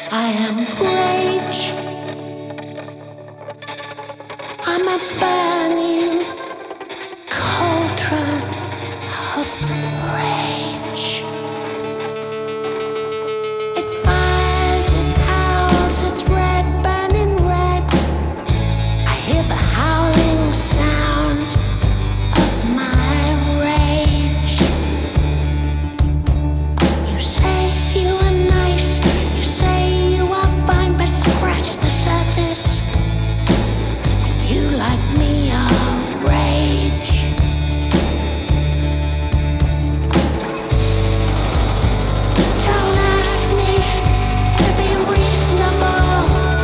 I am rage. I'm a burning cauldron of rage. It fires, it howls, it's red, burning red. I hear the howling sound of my rage. You say you are nice, you say you are fine, but scratch the surface. And you like me are rage. Don't ask me to be reasonable.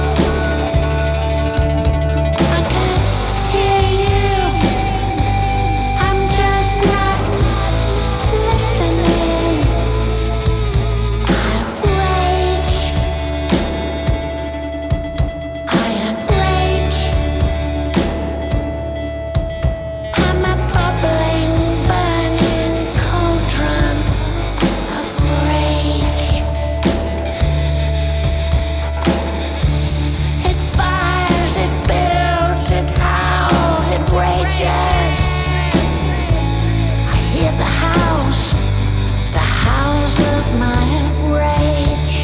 I can hear you. I'm just not listening. I rage. I am rage. I'm a bubbling, burning cauldron of rage. It fires, it builds, it howls, it rages. I hear the howls of my rage.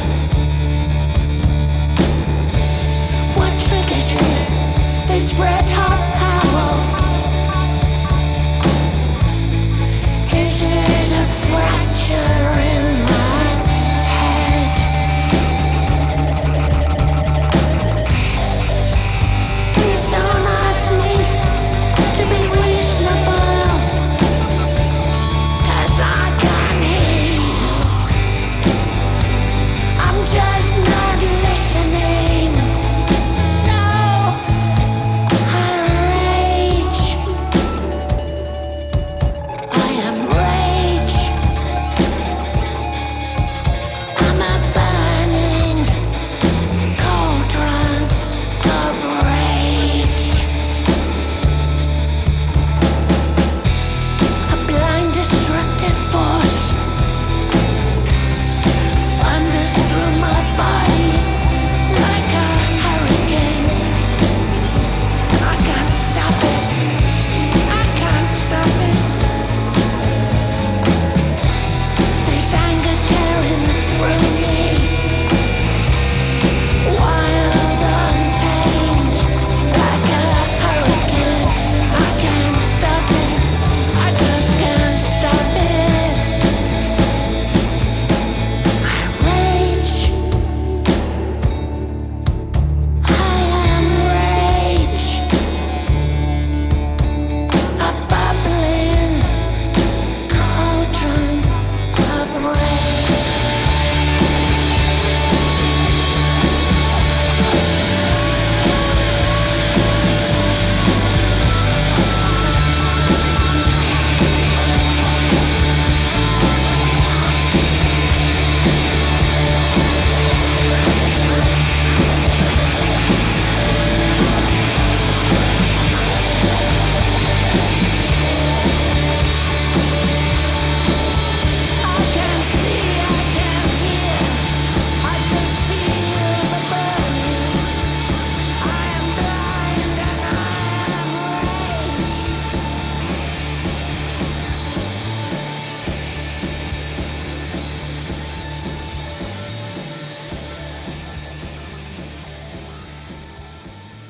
What triggers it? This red hot howl? Is it a fracture